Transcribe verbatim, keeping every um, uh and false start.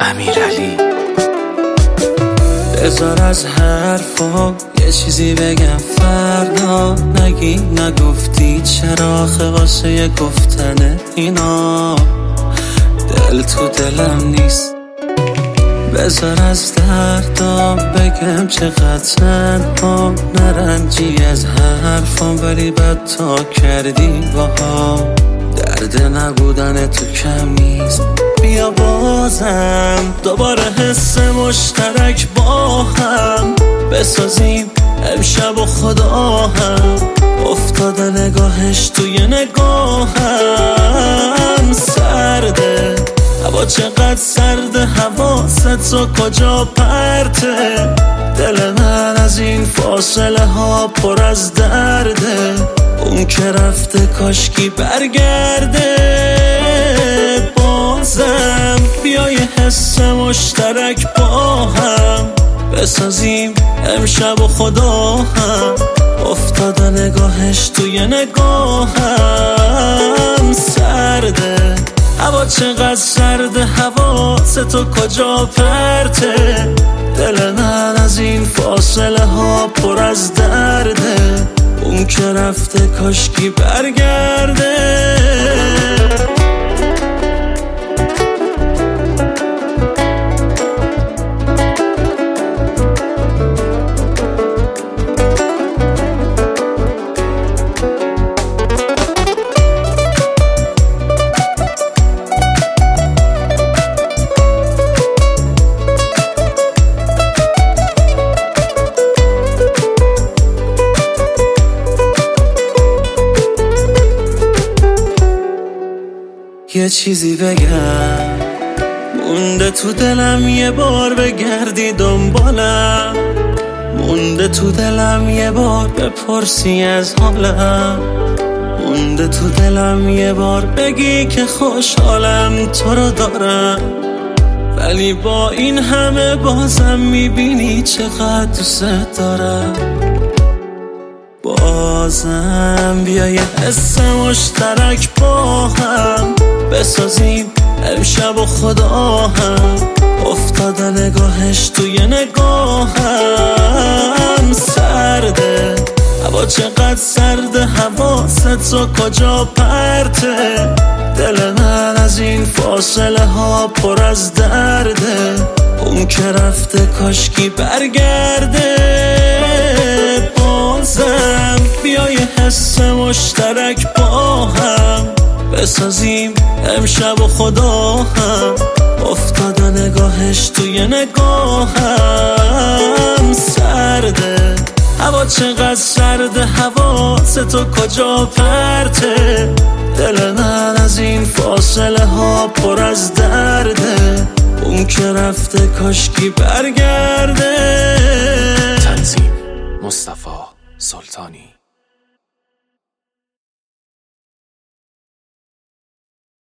امیرعلی. بذار از حرفا یه چیزی بگم فردا، نگی نگفتی چرا آخه واسه گفتن اینا دل تو دلم نیست. بذار از دردام بگم چقدر تنها، نرنجی از حرفام ولی بد تا کردی باها. درد نبودن تو کم نیست، بیا بازم دوباره حس مشترک با هم بسازیم امشب و خدا هم. افتاده نگاهش توی نگاهم، سرده هوا چقدر سرده، حواست و کجا پرته. دل من از این فاصله ها پر از درده، اون که رفته کاشکی برگرده. بازم بیای حس مشترک با هم بسازیم امشب و خدا هم. افتاده نگاهش توی نگاهم، سرده هوا چقدر سرده، حواست تو کجا پرته. دل من از این فاصله ها پر از درده، اون که رفته کاشکی برگرده. یه چیزی بگم، مونده تو دلم یه بار بگردی دنبالم، مونده تو دلم یه بار بپرسی از حالم، مونده تو دلم یه بار بگی که خوشحالم تو رو دارم. ولی با این همه بازم میبینی چقدر دوست دارم. بازم بیا یه حس مشترک با هم بسازیم امشب و خدا هم. افتاده نگاهش توی نگاهم، سرده هوا چقدر سرده، حواست و کجا پرته. دل من از این فاصله ها پر از درده، اون که رفته کاشکی برگرده. بازم بیای حس مشترک با هم بسازیم امشب و خدا هم. افتاده نگاهش توی نگاهم، سرده هوا چقدر سرده، حواست تو کجا پرته. دل من از این فاصله ها پر از درده، اون که رفته کاشکی برگرده.